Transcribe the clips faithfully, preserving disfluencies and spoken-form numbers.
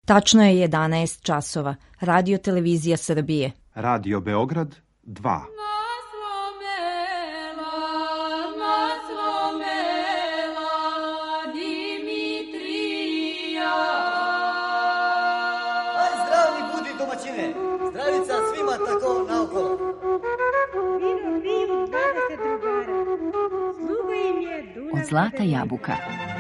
Tačno je jedanaest časova. Radio Televizija Srbije. Radio Beograd dva. Zdravica svima tako naokolo. Vino, vino, dvadeset drugara. Sluga im je Dunav. Od zlata jabuka.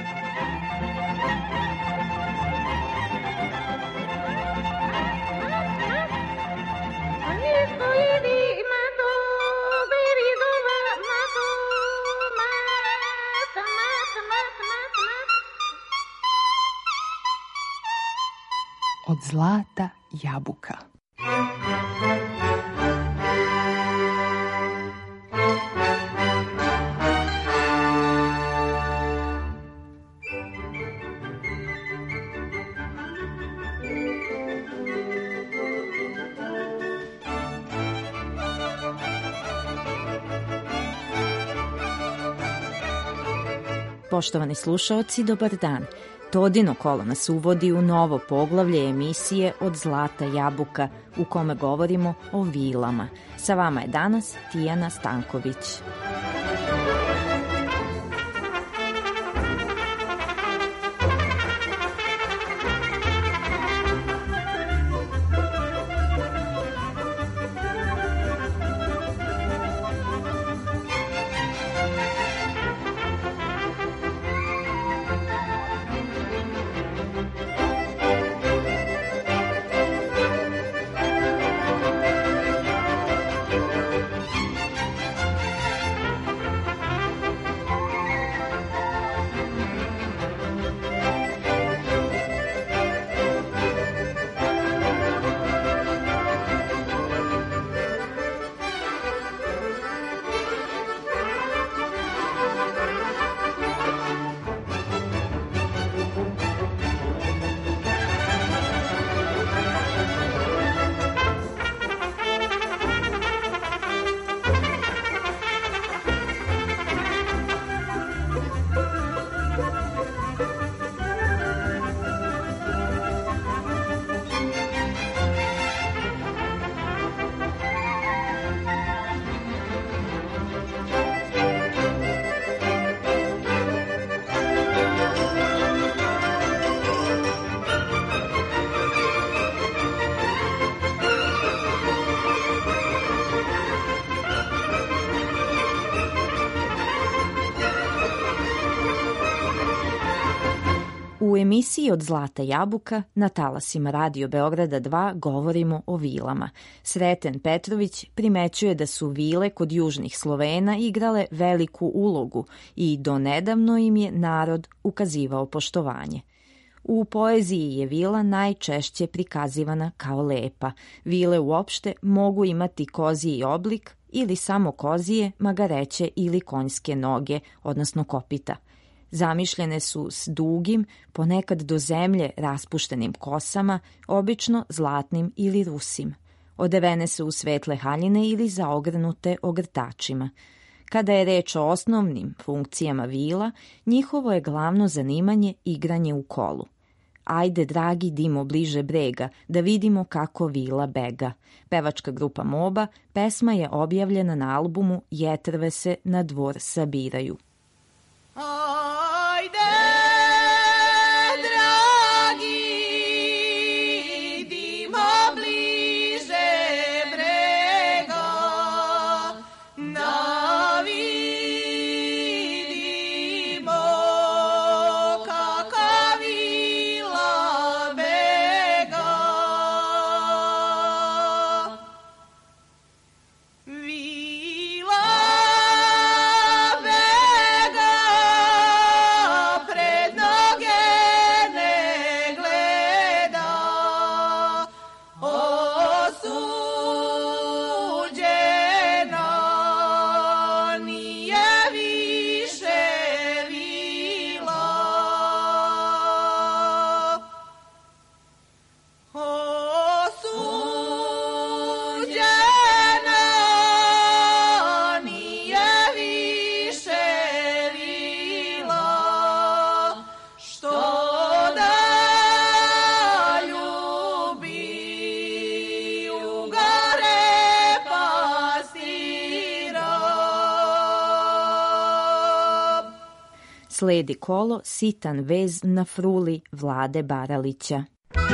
Od zlata jabuka. Poštovani slušaoci, dobar dan. Todino kolo nas uvodi u novo poglavlje emisije Od zlata jabuka, u kome govorimo o vilama. Sa vama je danas Tijana Stanković. U emisiji Od zlata jabuka na talasima Radio Beograda dva govorimo o vilama. Sreten Petrović primećuje da su vile kod južnih Slovena igrale veliku ulogu i donedavno im je narod ukazivao poštovanje. U poeziji je vila najčešće prikazivana kao lepa. Vile uopšte mogu imati koziji oblik ili samo kozije, magareće ili konjske noge, odnosno kopita. Zamišljene su s dugim, ponekad do zemlje raspuštenim kosama, obično zlatnim ili rusim. Odevene su u svetle haljine ili zaogrnute ogrtačima. Kada je reč o osnovnim funkcijama vila, njihovo je glavno zanimanje igranje u kolu. Ajde, dragi, dimo bliže brega, da vidimo kako vila bega. Pevačka grupa Moba, pesma je objavljena na albumu Jetrve se na dvor sabiraju. Ajde, dragi, idimo bliže brega, da vidimo kaka vila bega. Vila bega Sledi kolo Sitan vez na fruli Vlade Baralića.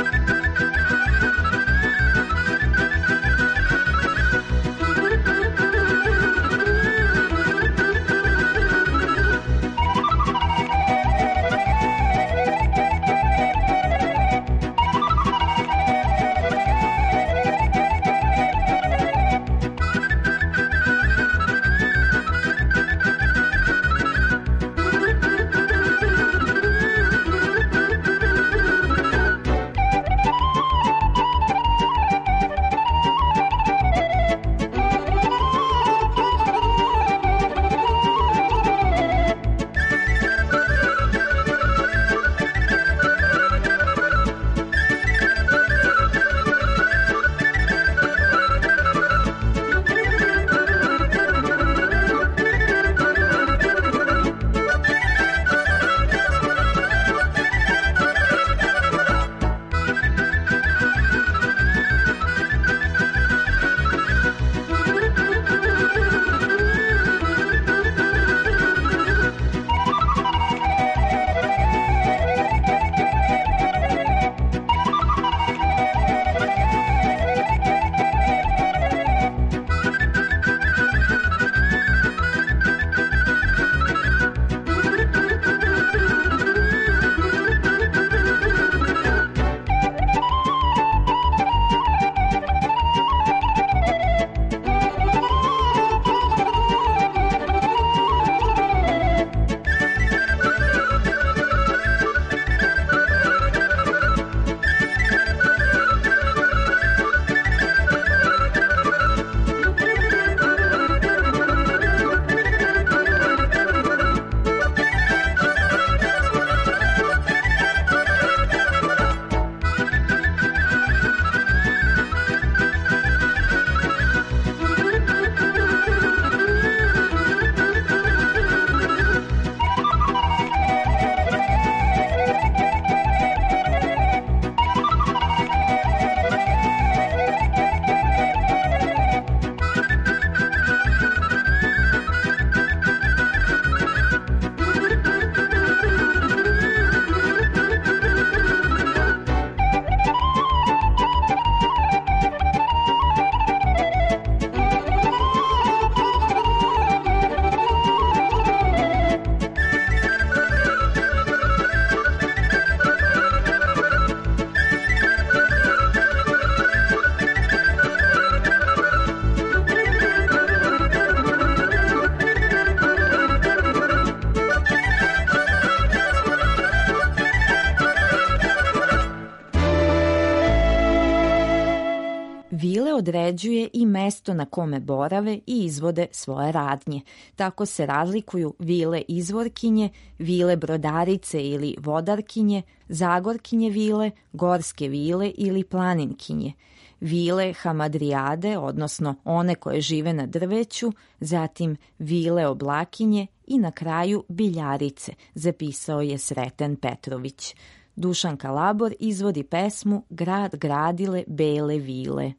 Vile određuje i mesto na kome borave i izvode svoje radnje. Tako se razlikuju vile izvorkinje, vile brodarice ili vodarkinje, zagorkinje vile, gorske vile ili planinkinje, vile hamadrijade, odnosno one koje žive na drveću, zatim vile oblakinje i na kraju biljarice, zapisao je Sreten Petrović. Dušanka Labor izvodi pesmu Grad gradile bele vile.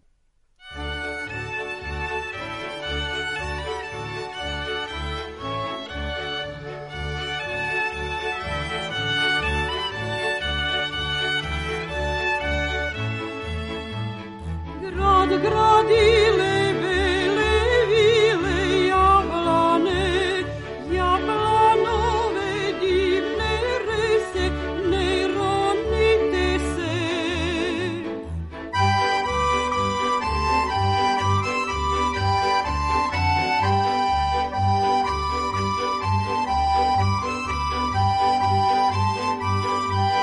Grad gradile bele vile, jablane, jablanove divne rese, ne ronite se.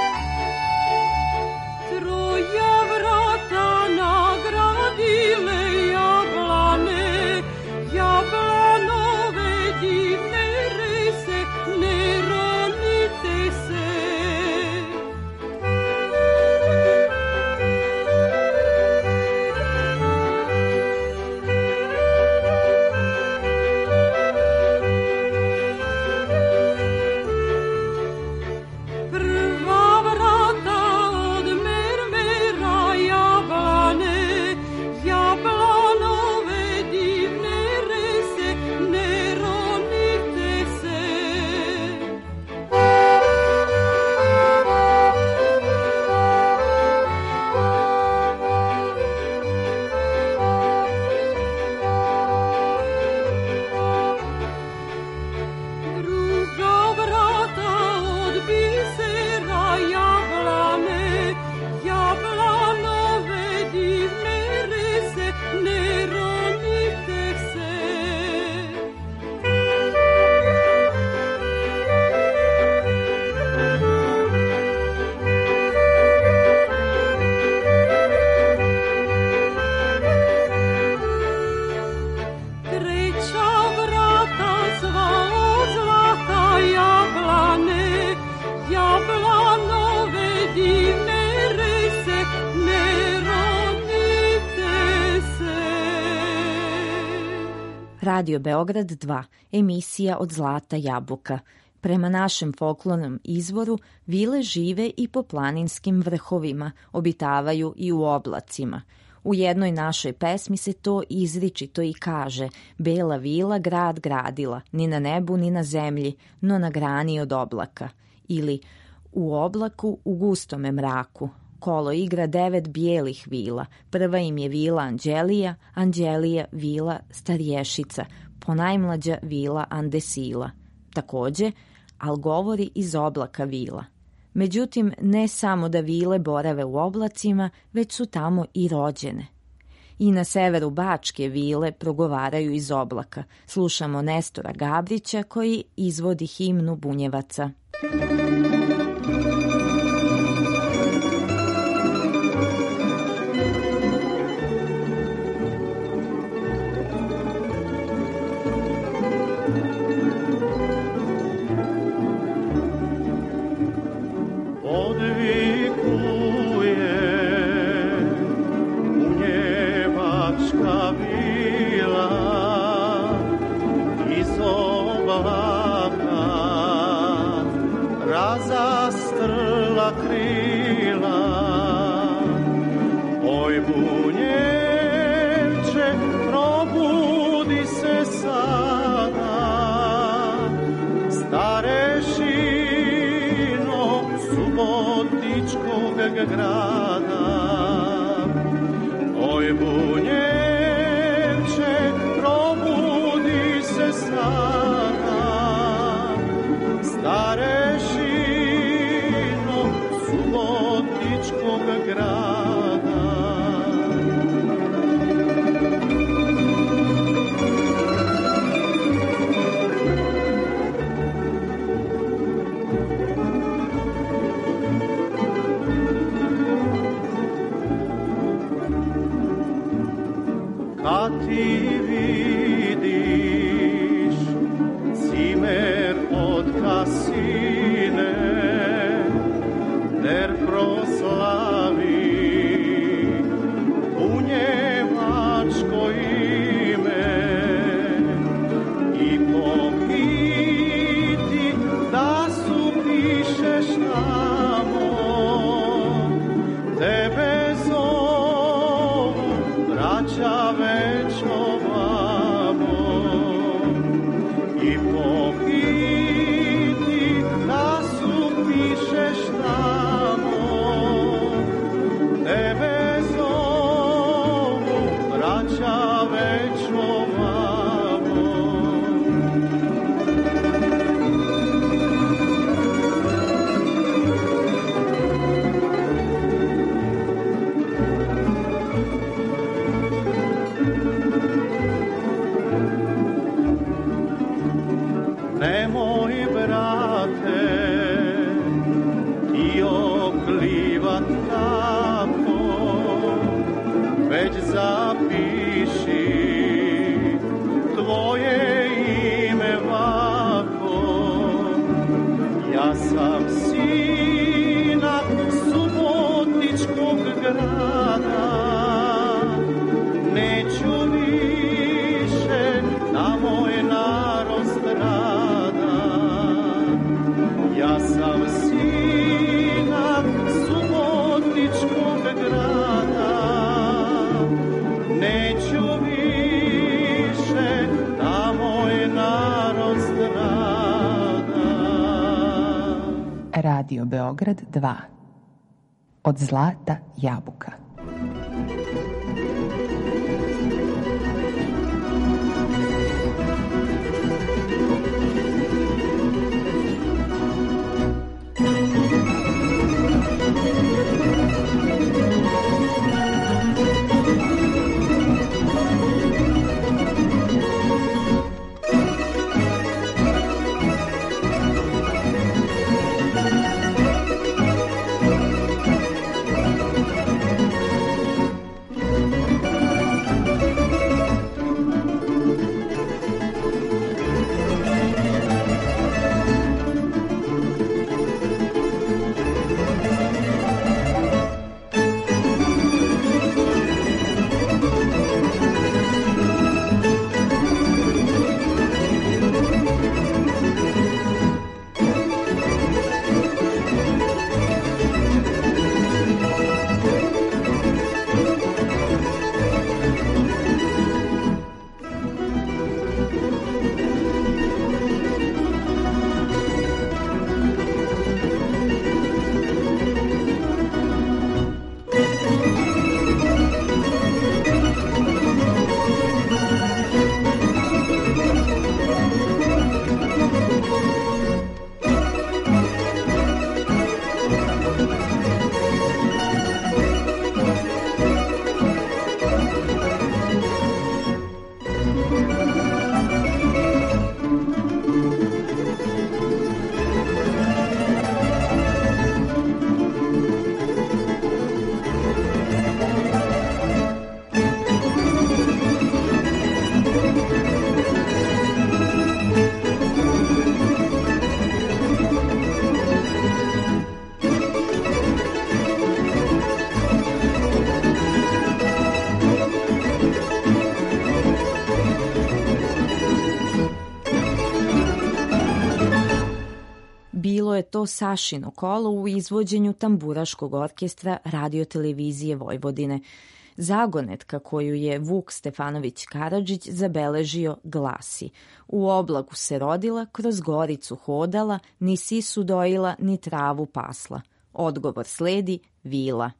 Troja vrata nagradile Radio Beograd dva, emisija Od zlata jabuka. Prema našem folklornom izvoru, vile žive i po planinskim vrhovima, obitavaju i u oblacima. U jednoj našoj pesmi se to izričito i kaže: Bela vila grad gradila, ni na nebu ni na zemlji, no na grani od oblaka. Ili u oblaku u gustome mraku. Kolo igra devet bijelih vila, prva im je vila Anđelija, Anđelija vila Starješica, ponajmlađa vila Andesila. Takođe, al govori iz oblaka vila. Međutim, ne samo da vile borave u oblacima, već su tamo i rođene. I na severu Bačke vile progovaraju iz oblaka. Slušamo Nestora Gabrića koji izvodi himnu Bunjevaca. Razastrla krila, oj Bunjevče, probudi se sada, starešino subotičkog grada. Oj Bunjevče, probudi se sada, starešino subotičkog grada. Kad ti vidiš cimer od kasine, der proslavi bunjevačko ime i pohiti da su pišeš tamo, tebe zovu braća već ovamo i pohiti da su pišeš tamo, tebe zovu braća već ovamo. Nemoj, brate, i oklivat tako, već zapiši tvoje ime vako. Ja sam sinak subotičkog grada, neću više da moj narod strada. Ja sam sinak subotičkog grada, neću više da moj narod strada. Radio Beograd dva. Od zlata jabuka. to Sašino kolo u izvođenju Tamburaškog orkestra Radio-televizije Vojvodine. Zagonetka koju je Vuk Stefanović Karadžić zabeležio glasi: u oblaku se rodila, kroz goricu hodala, ni sisu dojila, ni travu pasla. Odgovor sledi: vila.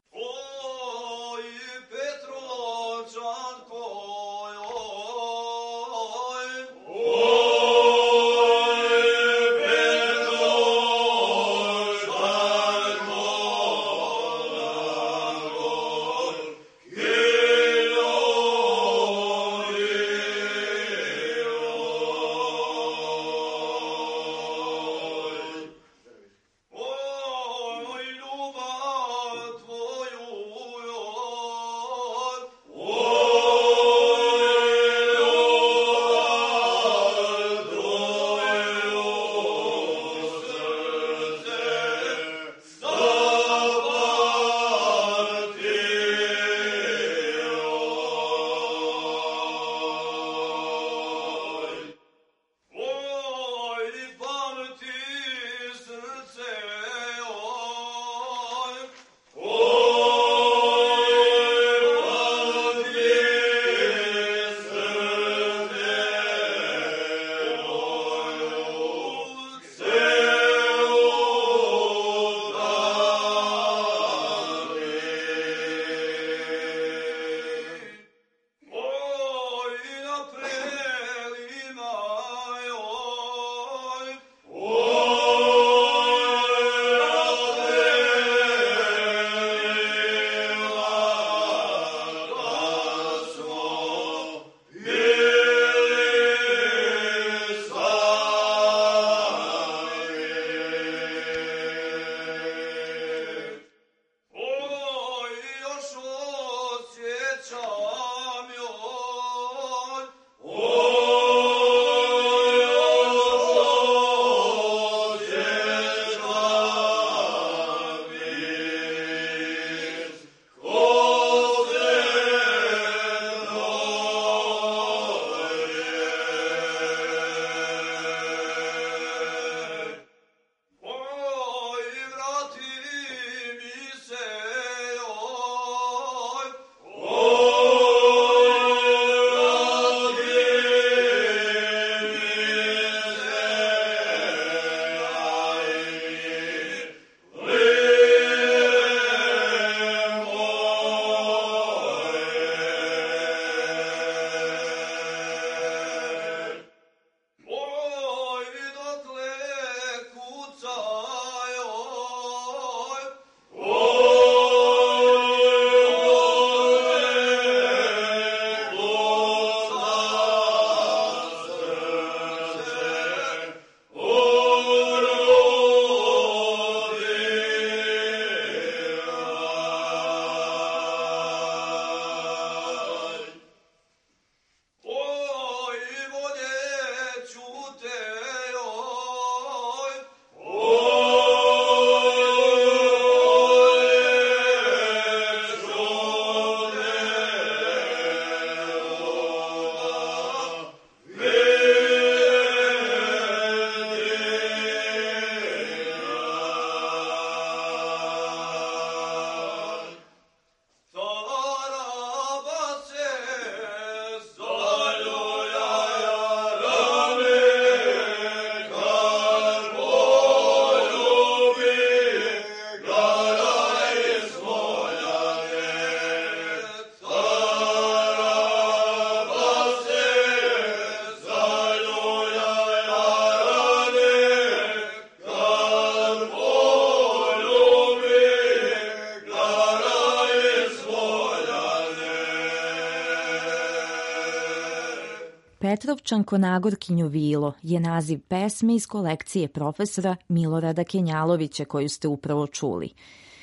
Petrovčanko Nagorkinjo vilo je naziv pesme iz kolekcije profesora Milorada Kenjalovića koju ste upravo čuli.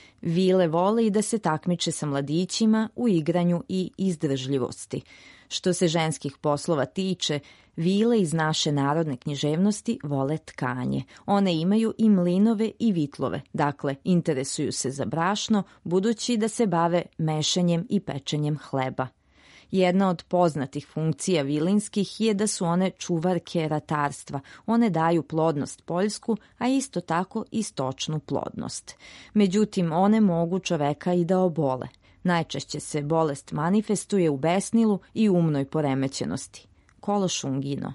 Vile vole i da se takmiče sa mladićima u igranju i izdržljivosti. Što se ženskih poslova tiče, vile iz naše narodne književnosti vole tkanje. One imaju i mlinove i vitlove, dakle interesuju se za brašno, budući da se bave mešanjem i pečenjem hleba. Jedna od poznatih funkcija vilinskih je da su one čuvarke ratarstva. One daju plodnost poljsku, a isto tako i stočnu plodnost. Međutim, one mogu čoveka i da obole. Najčešće se bolest manifestuje u besnilu i umnoj poremećenosti. Kološungino.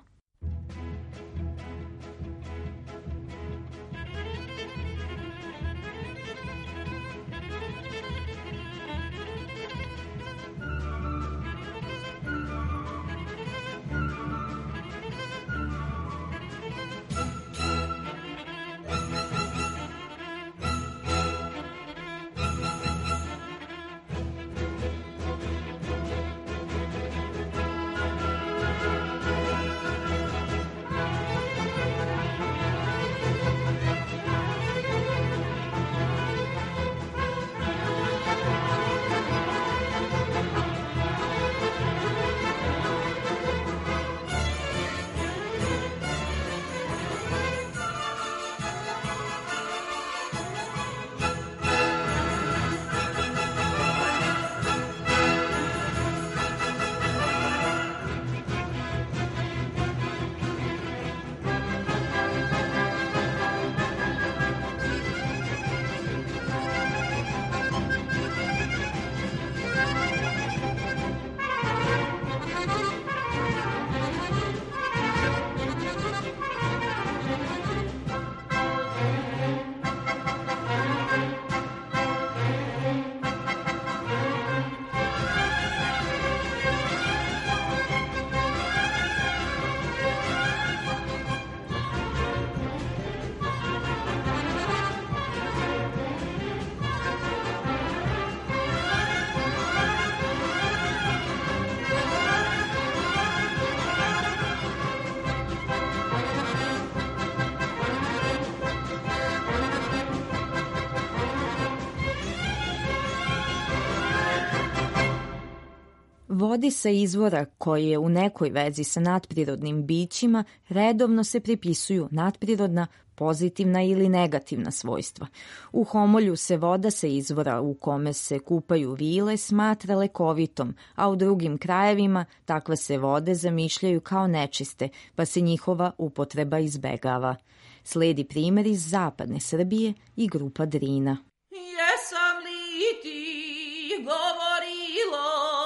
Vodi sa izvora koji je u nekoj vezi sa nadprirodnim bićima redovno se pripisuju nadprirodna, pozitivna ili negativna svojstva. U Homolju se voda sa izvora u kome se kupaju vile smatra lekovitom, a u drugim krajevima takve se vode zamišljaju kao nečiste, pa se njihova upotreba izbegava. Sledi primjer iz zapadne Srbije i grupa Drina. Jesam li ti govorilo,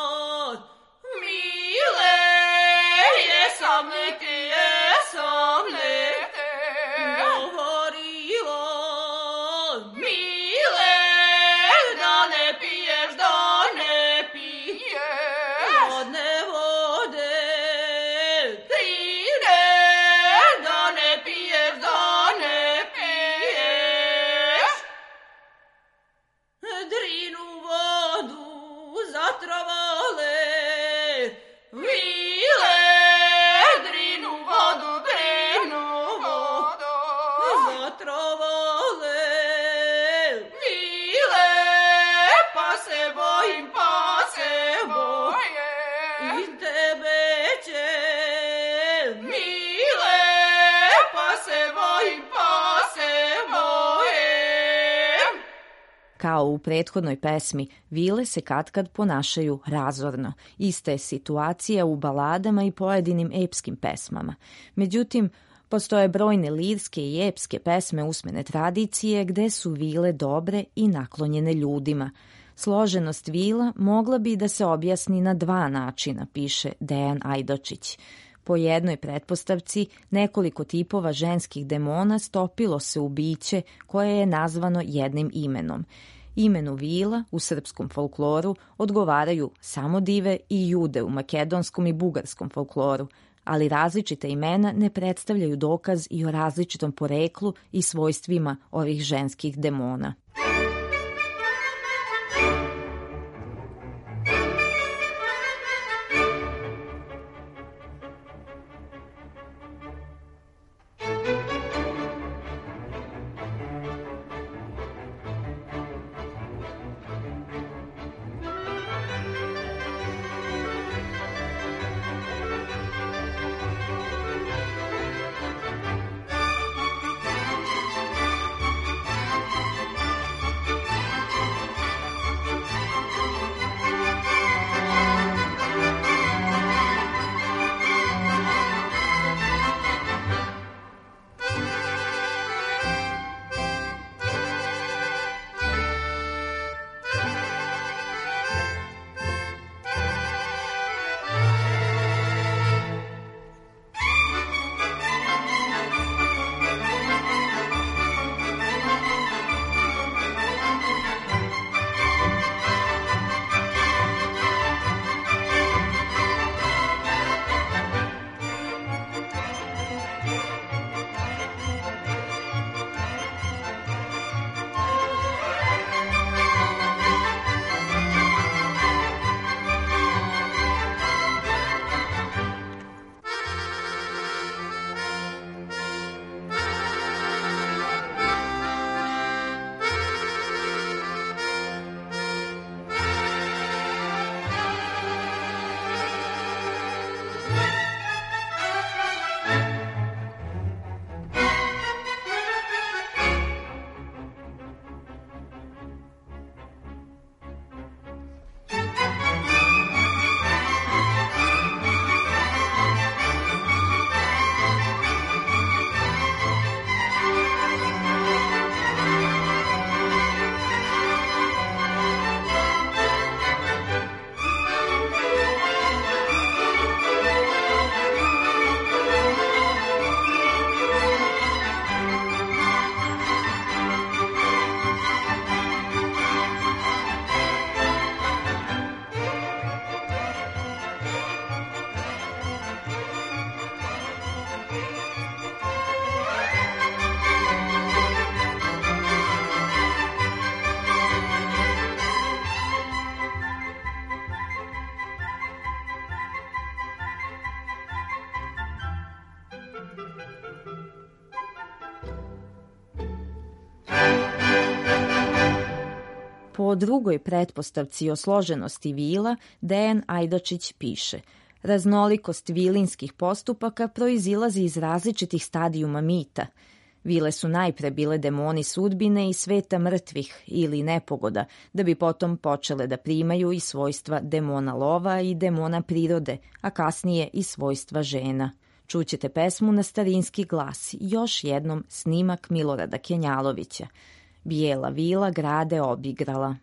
mile, jesam li ti, jesam li govorilo, mile, da ne piješ, da ne piješ vodne vode, Drine, da ne piješ, da ne piješ Drinu vodu zatrovale, vile, Drinu vodu, Drinu vodu zatrovale, vile, pa se bojim, pa se bojim, i tebe će, mile, pa se bojim, pa se bojim. Kao u prethodnoj pesmi, vile se katkad ponašaju razorno. Ista je situacija u baladama i pojedinim epskim pesmama. Međutim, postoje brojne lirske i epske pesme usmene tradicije gde su vile dobre i naklonjene ljudima. Složenost vila mogla bi da se objasni na dva načina, piše Dejan Ajdočić. Po jednoj pretpostavci, nekoliko tipova ženskih demona stopilo se u biće koje je nazvano jednim imenom. Imenu vila u srpskom folkloru odgovaraju samo dive i jude u makedonskom i bugarskom folkloru, ali različite imena ne predstavljaju dokaz i o različitom poreklu i svojstvima ovih ženskih demona. Po drugoj pretpostavci o složenosti vila, Dejan Ajdačić piše: raznolikost vilinskih postupaka proizilazi iz različitih stadijuma mita. Vile su najpre bile demoni sudbine i sveta mrtvih ili nepogoda, da bi potom počele da primaju i svojstva demona lova i demona prirode, a kasnije i svojstva žena. Čućete pesmu na starinski glas, još jednom snimak Milorada Kenjalovića. Bijela vila grade obigrala.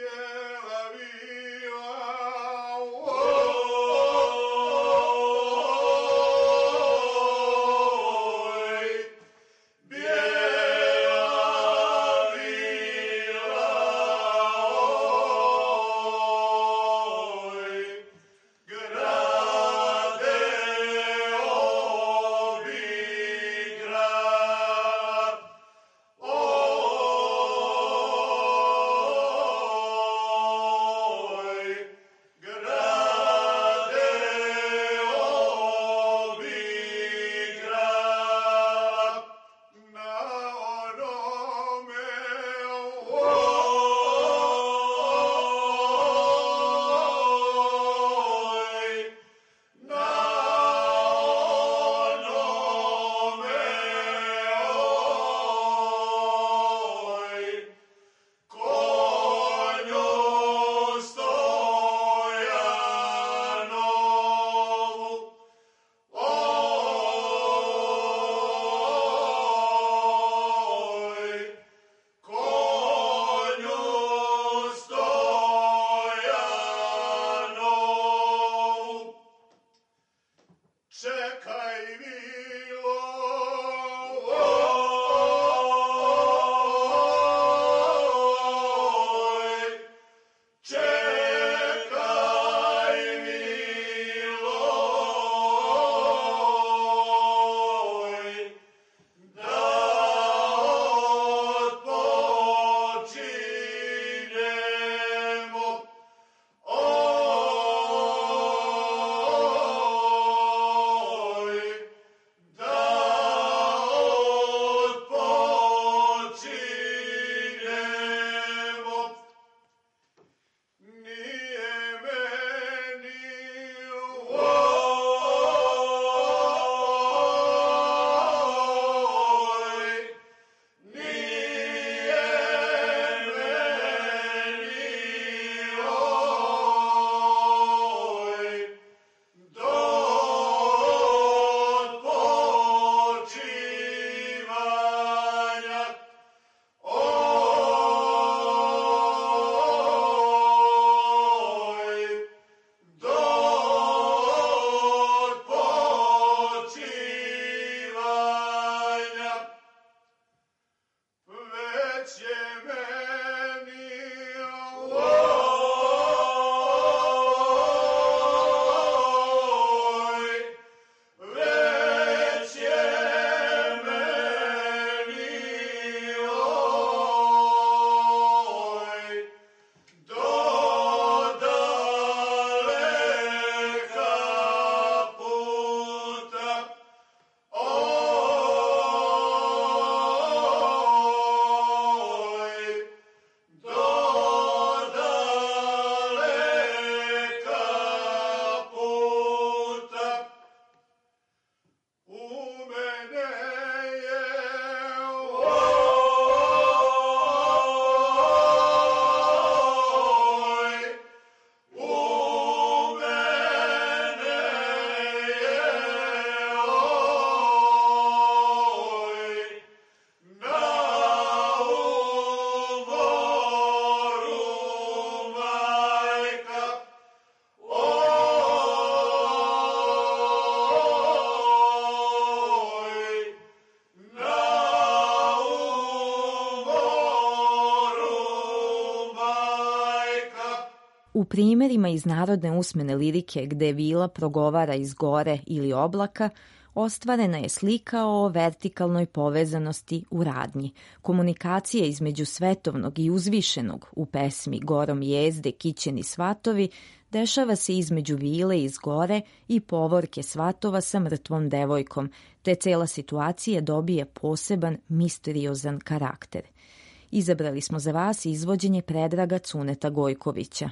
U primerima iz narodne usmene lirike gde vila progovara iz gore ili oblaka, ostvarena je slika o vertikalnoj povezanosti u radnji. Komunikacija između svetovnog i uzvišenog u pesmi Gorom jezde kićeni svatovi dešava se između vile iz gore i povorke svatova sa mrtvom devojkom, te cela situacija dobije poseban misteriozan karakter. Izabrali smo za vas izvođenje Predraga Cuneta Gojkovića.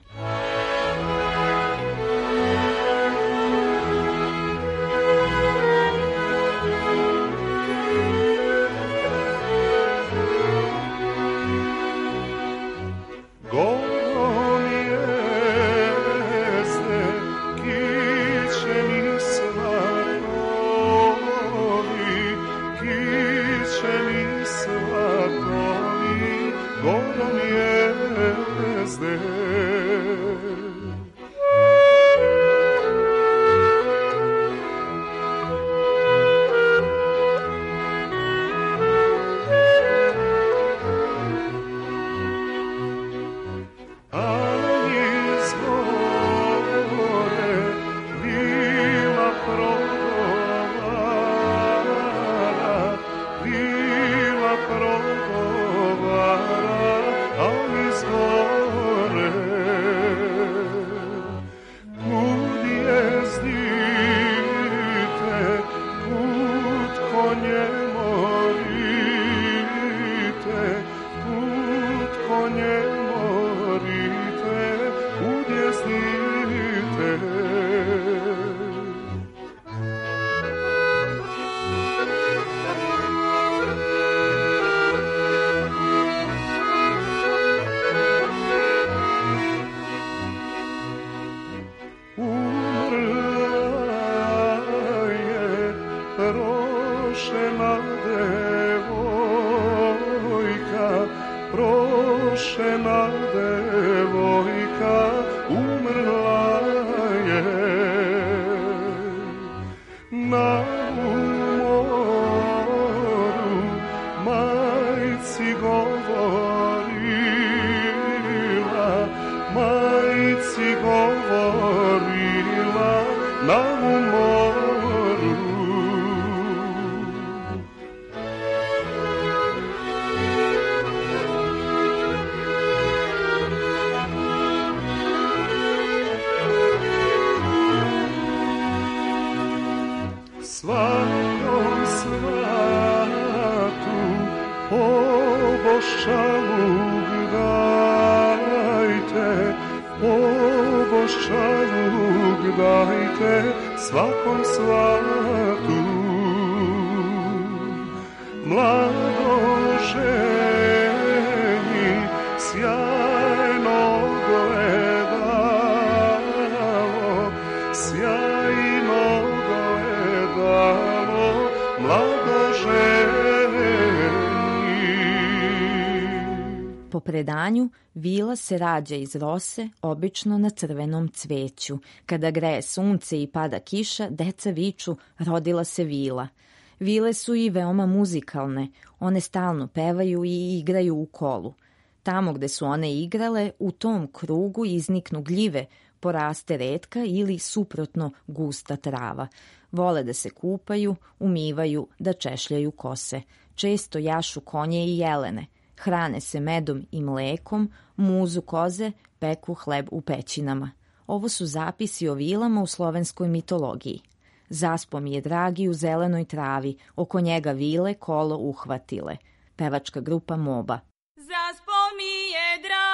Po predanju, vila se rađa iz rose, obično na crvenom cveću. Kada greje sunce i pada kiša, deca viču rodila se vila. Vile su i veoma muzikalne, one stalno pevaju i igraju u kolu. Tamo gde su one igrale, u tom krugu izniknu gljive, poraste retka ili suprotno gusta trava. Vole da se kupaju, umivaju, da češljaju kose. Često jašu konje i jelene. Hrane se medom i mlekom, muzu koze, peku hleb u pećinama. Ovo su zapisi o vilama u slovenskoj mitologiji. Zaspo mi je dragi u zelenoj travi, oko njega vile kolo uhvatile. Pevačka grupa Moba. Zaspo mi je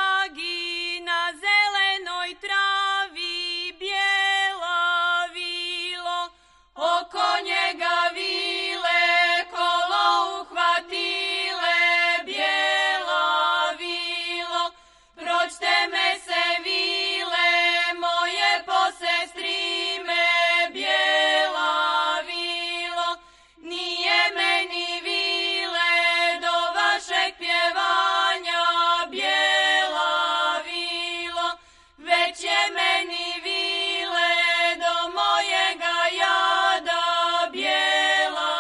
dragi na zelenoj travi, bijela vilo, oko njega vile kolo uhvatile, bijela vilo, pročte me se vile, moje posestrime, bijela vilo, nije meni vile do vašeg pjevanja, bijela vilo, već je meni vile do mojega jada, bijela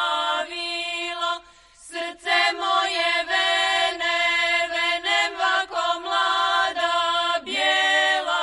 vilo, srce moje vene, venem vako mlada, bijela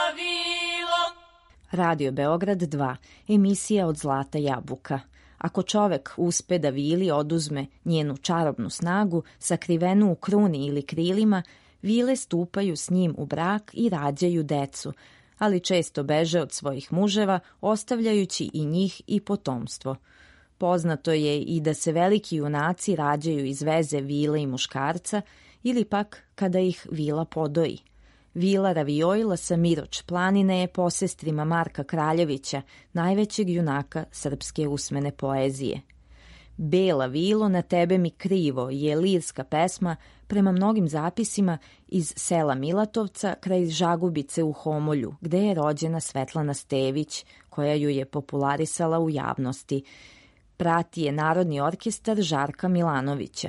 vilo. Radio Beograd dva, emisija od Zlata jabuka. Ako čovek uspe da vili oduzme njenu čarobnu snagu, sakrivenu u kruni ili krilima, vile stupaju s njim u brak i rađaju decu, ali često beže od svojih muževa, ostavljajući i njih i potomstvo. Poznato je i da se veliki junaci rađaju iz veze vile i muškarca ili pak kada ih vila podoji. Vila Ravijojla sa Miroč planine je po sestrima Marka Kraljevića, najvećeg junaka srpske usmene poezije. Bela vilo, na tebe mi krivo je lirska pesma prema mnogim zapisima iz sela Milatovca kraj Žagubice u Homolju, gde je rođena Svetlana Stević, koja ju je popularisala u javnosti. Prati je Narodni orkestar Žarka Milanovića.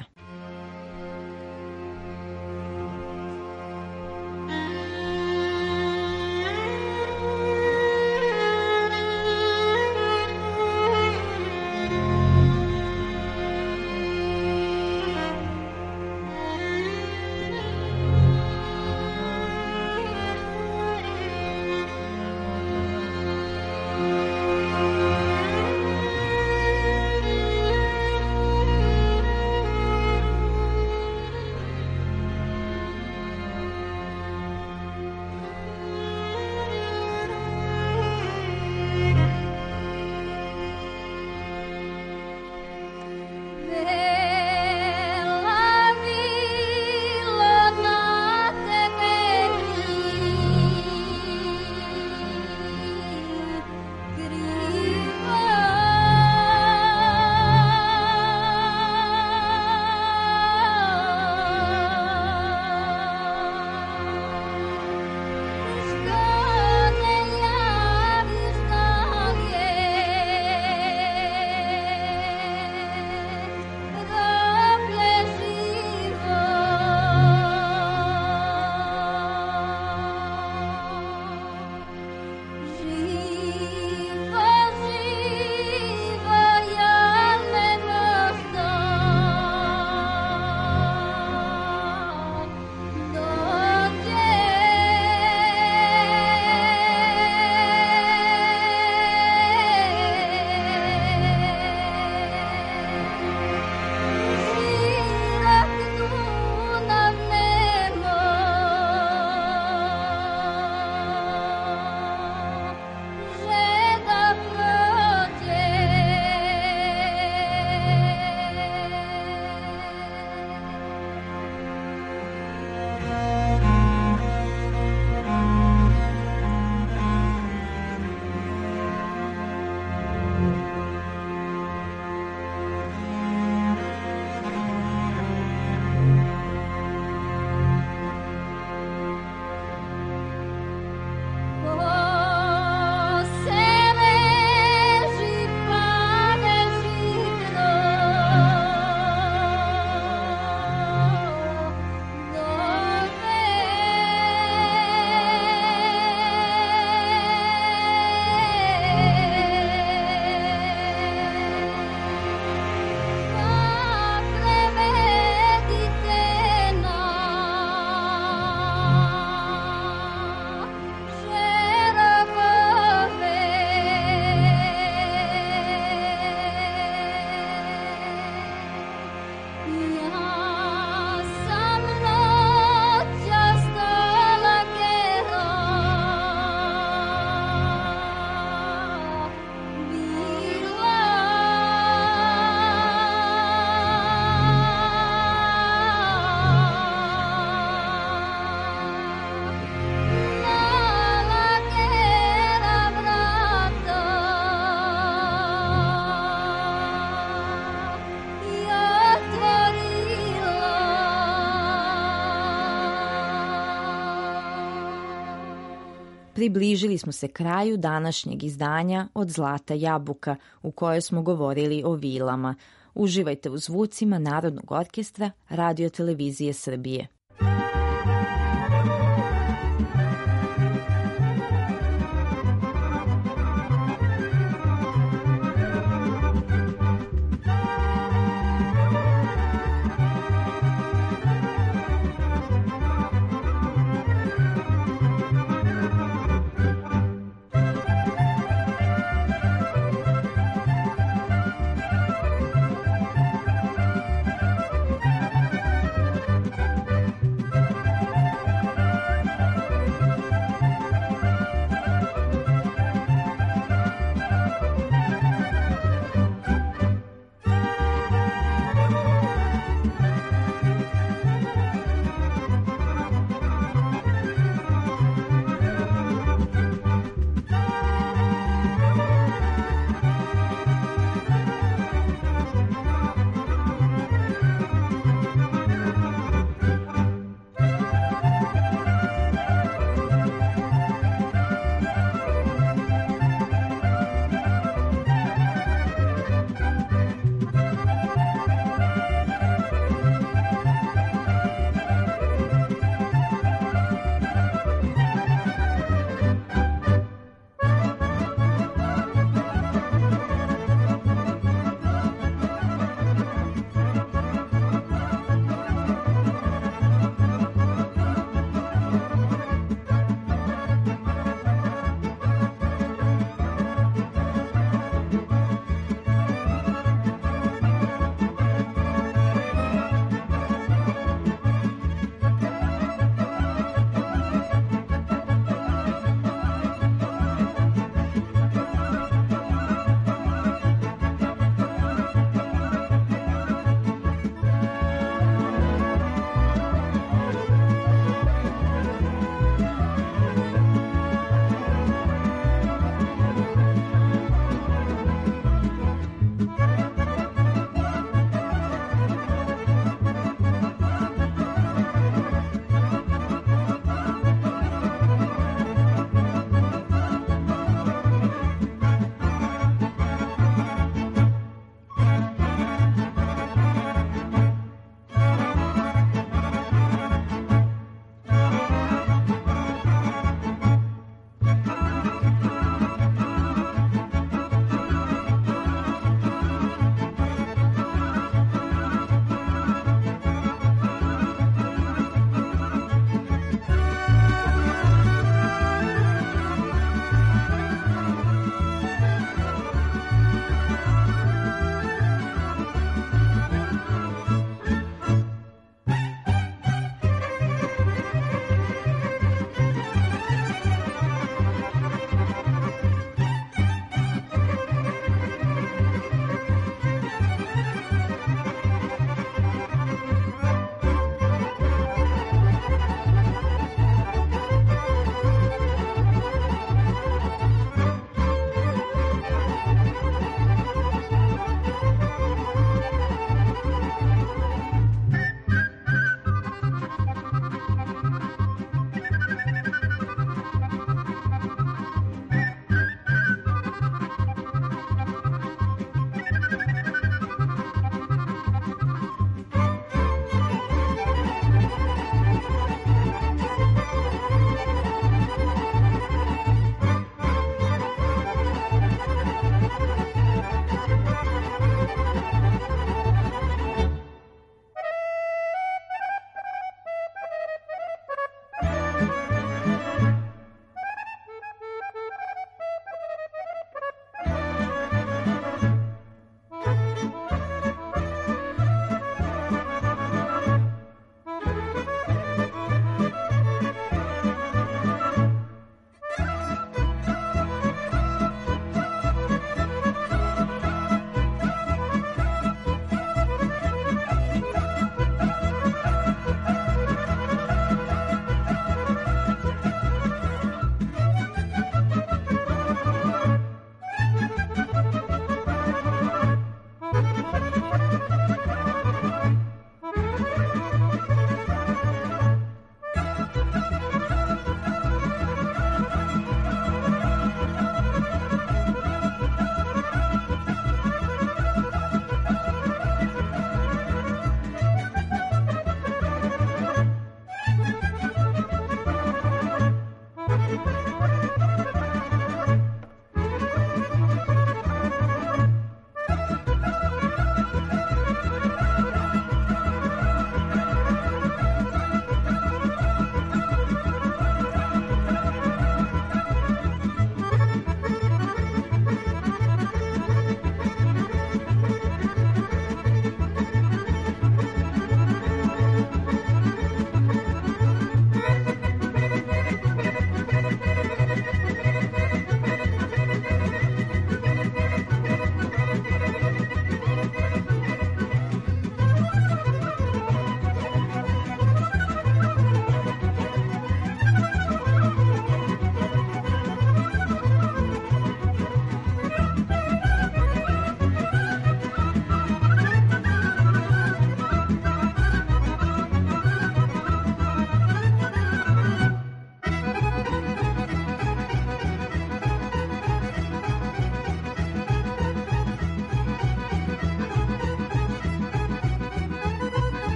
Približili smo se kraju današnjeg izdanja Od zlata jabuka, u kojoj smo govorili o vilama. Uživajte u zvucima Narodnog orkestra Radio Televizije Srbije.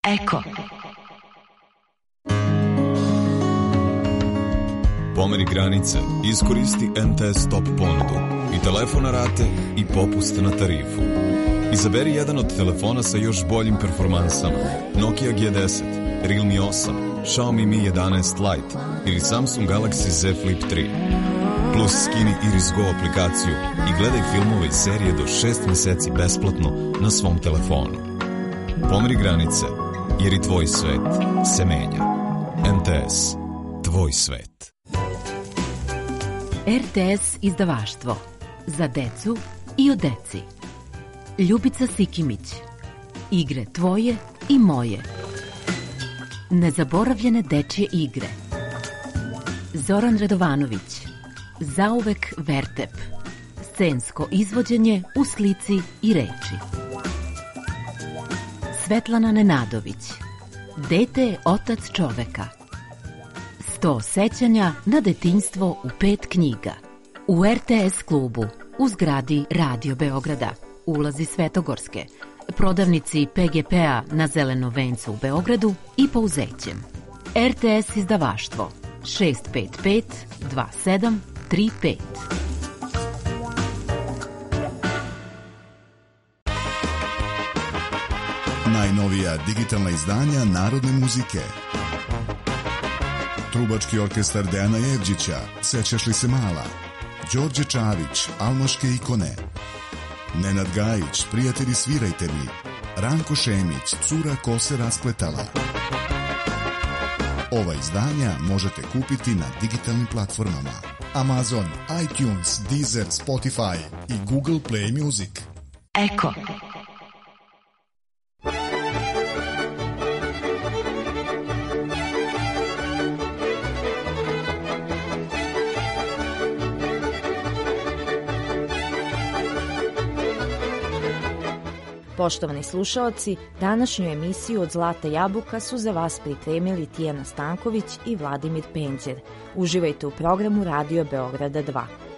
Eko. Pomeri granice, iskoristi en te es Top ponudu i telefon na rate i popust na tarifu. Izaberi jedan od telefona sa još boljim performansama: Nokia G deset, Realme osam, Xiaomi Mi jedanaest Lite ili Samsung Galaxy Z Flip tri. Plus skini Iris Go aplikaciju i gledaj filmove i serije do šest meseci besplatno na svom telefonu. Pomeri granice, jer i tvoj svet se menja. en te es, tvoj svet. er te es izdavaštvo. Za decu i o deci. Ljubica Sikimić. Igre tvoje i moje. Nezaboravljene dečje igre. Zoran Radovanović. Zauvek Vertep. Scensko izvođenje u slici i reči. Svetlana Nenadović. Dete je otac čoveka. Sto sećanja na detinjstvo u pet knjiga. U er te es klubu, u zgradi Radio Beograda, ulazi Svetogorske, prodavnici pe ge pe-a na Zelenom vencu u Beogradu i Pouzećem. er te es izdavaštvo šest pet pet dva sedam tri pet. Najnovija digitalna izdanja narodne muzike. Trubački orkestar Dejana Jevđića, Sećaš li se mala? Đorđe Čavić, Almoške ikone. Nenad Gajić, Prijatelji svirajte mi. Ranko Šemić, Cura ko se raspletala. Ova izdanja možete kupiti na digitalnim platformama Amazon, iTunes, Deezer, Spotify i Google Play Music. Eko. Poštovani slušaoci, današnju emisiju Od zlata jabuka su za vas pripremili Tijana Stanković i Vladimir Penđer. Uživajte u programu Radio Beograda dva.